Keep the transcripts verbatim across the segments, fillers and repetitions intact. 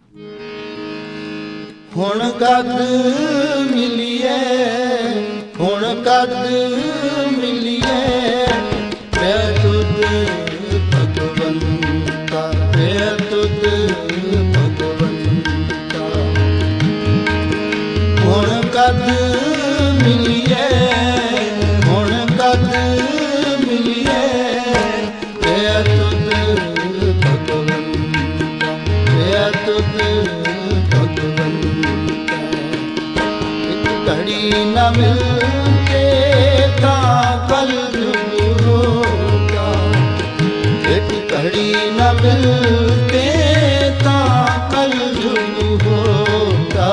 ਹੁਣ ਕਦ ਮਿਲੀਏ, ਹੁਣ ਕਦ ਮਿਲੀਏ, ਮੈਂ ਤੁਧ ਭਗਵੰਤਾ, ਮੈਂ ਤੁਧ ਭਗਵੰਤਾ। ਹੁਣ ਕਦ ਮਿਲੀਏ, ਹੁਣ ਕਦ ਮਿਲੀਏ, ਮੈਂ ਤੁਧ ਭਗਵੰਤਾ, ਮੈਂ ਤੁਧ घड़ी न मिलते ता कल जुग होता, एक घड़ी न मिलते ता कल जुग होता।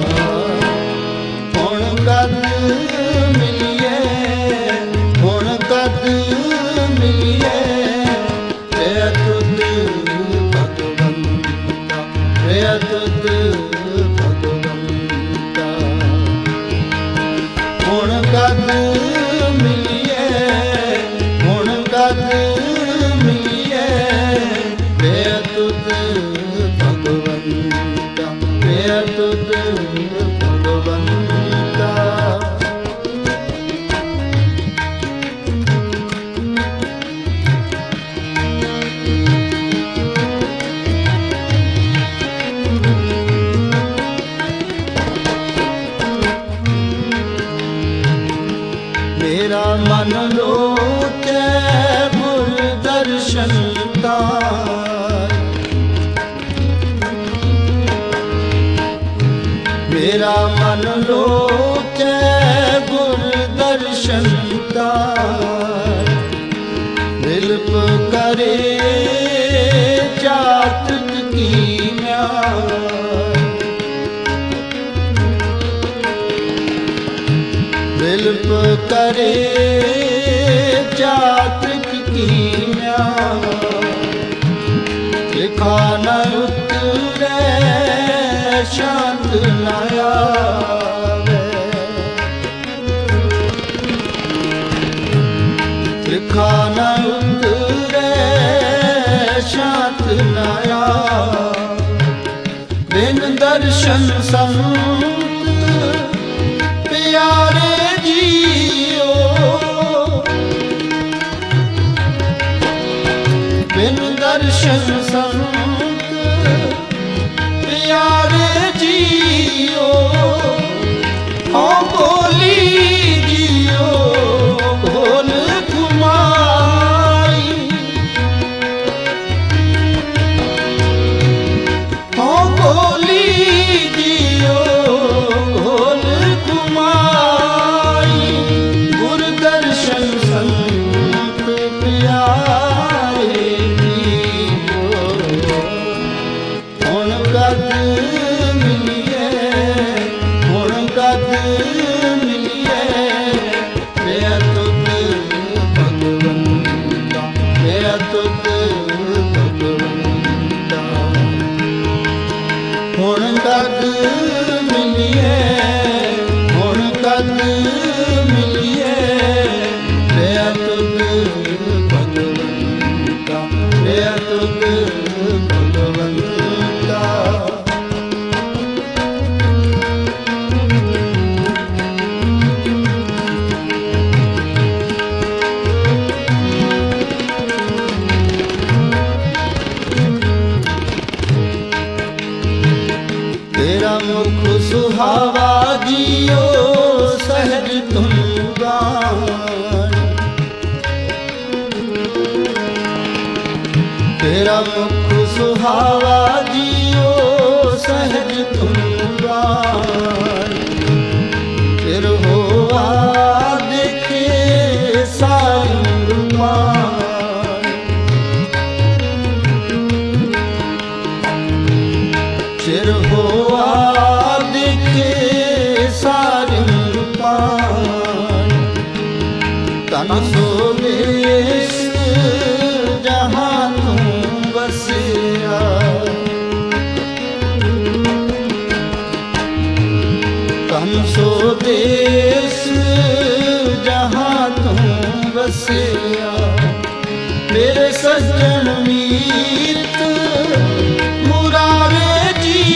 हुण कद मिलिए, हुण कद मिलिए, मैं तुध भगवंता, मैं तुध कद मिलिए, हुण कद मिलिए, मैं तुध भगवंता, मैं तुध भगवंता। मेरा मन लोचे गुर दर्शन का, मेरा मन लोचे गुर दर्शन का। विलप करे चातक की न्याय, विलप करे चातक की न्याय। लिखा न उतरे शांत न आवे, लिखा न उतरे शांत न आवे। बिन दर्शन संत प्यारे जियो, बिन दर्शन संत प्यारे जियो। हो बोली जियो बोल कुमाई, हो बोली जियो बोल कुमाई। गुर दर्शन संत प्यारे जियो। हुण कद मिलिए, हुण कद मिलिए, मैं तुध भगवंता, मैं तुध भगवंता। हुण कद मिलिए, हुण कद मिलिए, मैं तुध भगवंता, मैं तुध भगवंता। तेरा मुख सुहावा जियो सहज तुम गान, तेरा मुख सुहावा जियो सहज तुम गान। फिर होआ देखे सारंग मान, फिर होआ देखे सारंग मान। तन सो देश जहाँ तुम बसिया, तन सो देश जहाँ तुम बसिया। मेरे सज्जन मीत मुरारे जी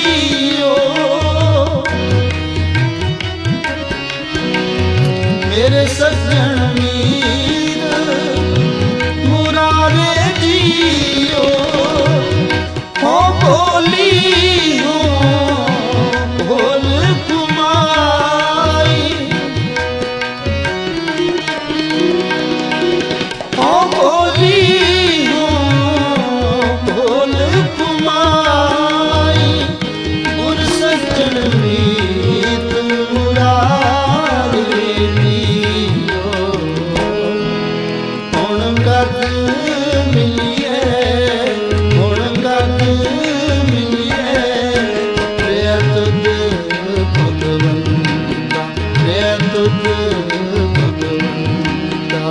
बोली हो भोल कुमाई, हो बोली हो भोल कुमाई, गुर सज्जन मीत मुरारे लियो, हुण गद मिलिए हुण गद मिलिए, प्रिय तुध भगवंता, प्रिय तुध भगवंता,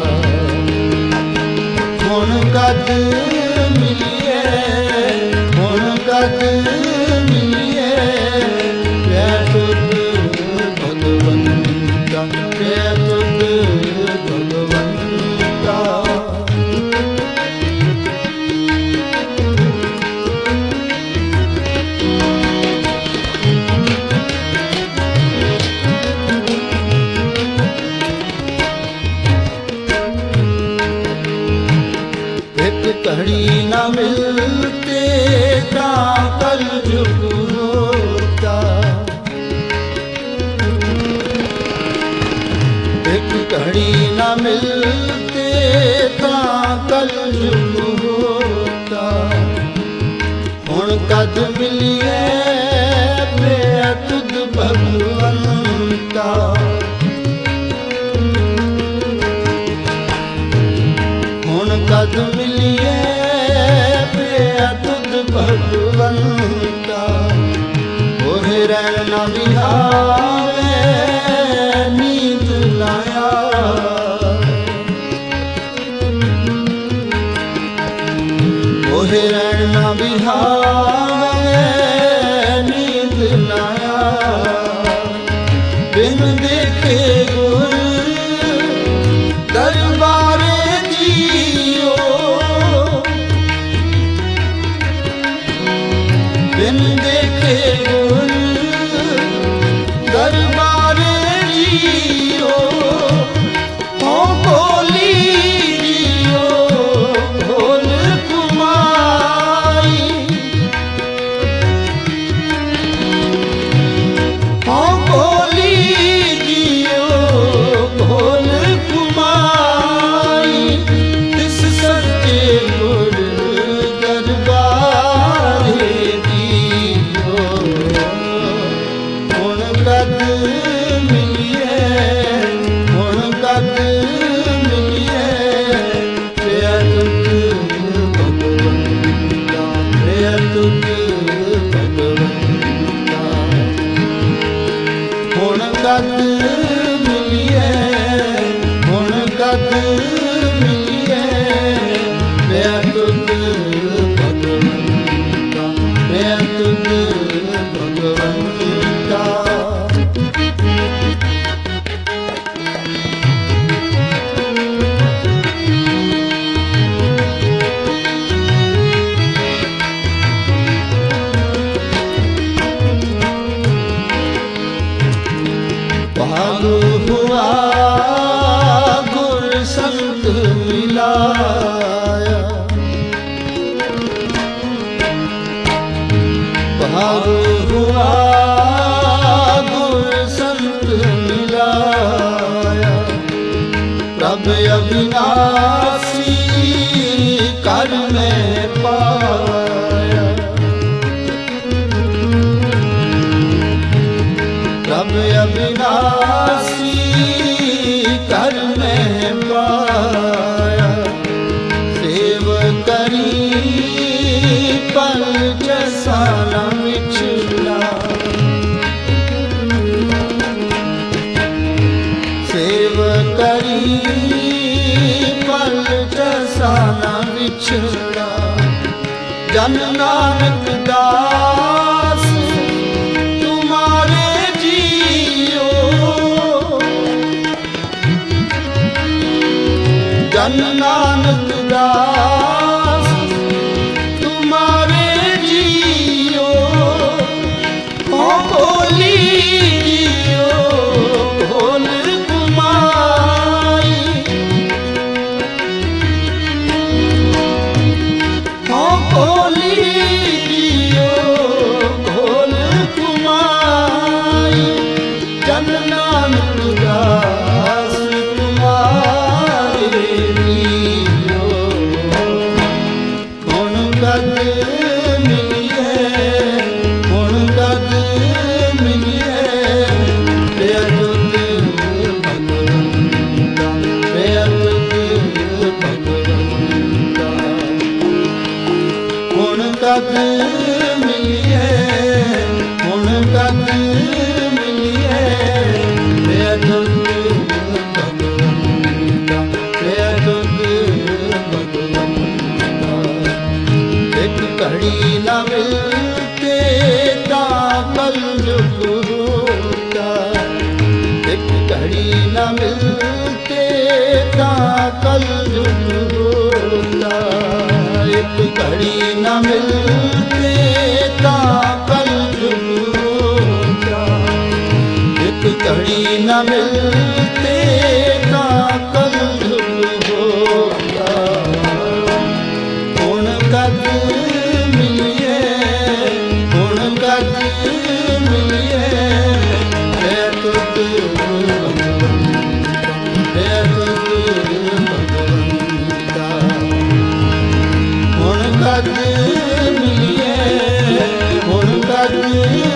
हुण गद मिलिए हुण गद मिलिए, प्रिय तुध भगवंता, प्रिय तुध भगवंता। एक घड़ी न मिलते ता कल जुग होता, एक घड़ी न मिलते ता कल जुग होता, हुण कद मिलिए प्रिय तुध भगवंता, हुण कद मिलिए प्रिय तुध भगवंता, ओहे रैन न विहावे नींद न आवे, ओहे रैन न विहावे नींद न आवे, बिन देखे गुर दरबारे जियो, बिन देखे गुर दरबारे जियो, हो बोली जियो भोल कुमाई, हो बोली जियो भोल कुमाई, तिस सच्चे गुर दरबारे जियो, हुण गद मिलिए हुण गद मिलिए, प्रिय तुध भगवंता, प्रिय तुध भगवंता, हुण गद मिलिए हुण गद मिलिए, प्रिय तुध भगवंता, प्रिय तुध भगवंता। भाग हुआ गुर संत मिलाया, भाग हुआ गुर संत मिलाया, प्रभ अविनाशी कर में पाया, प्रभ अविनाशी कर में पाया, सेव करी पल जैसा न विछला, सेव करी पल जैसा न विछला, जन नानक दास तुम्हारे जियो, जन नानक दास तुम्हारे जियो, हो बोली जियो भोल कुमाई, हो बोली जियो कद मिलिए हुण कद मिलिए बेअदब भगवंता बेअदब भगवंता एक घड़ी न मिलते ता कल जुग होता एक घड़ी न मिलते ता कल जुग होता एक घड़ी न मिलते ता कल जुग होता एक घड़ी न मिलते ता कल जुग होता हुण कद मिलिए हुण कद मिलिए बेअदब भगवंता बेअदब भगवंता हुण कद मिलिए हुण कद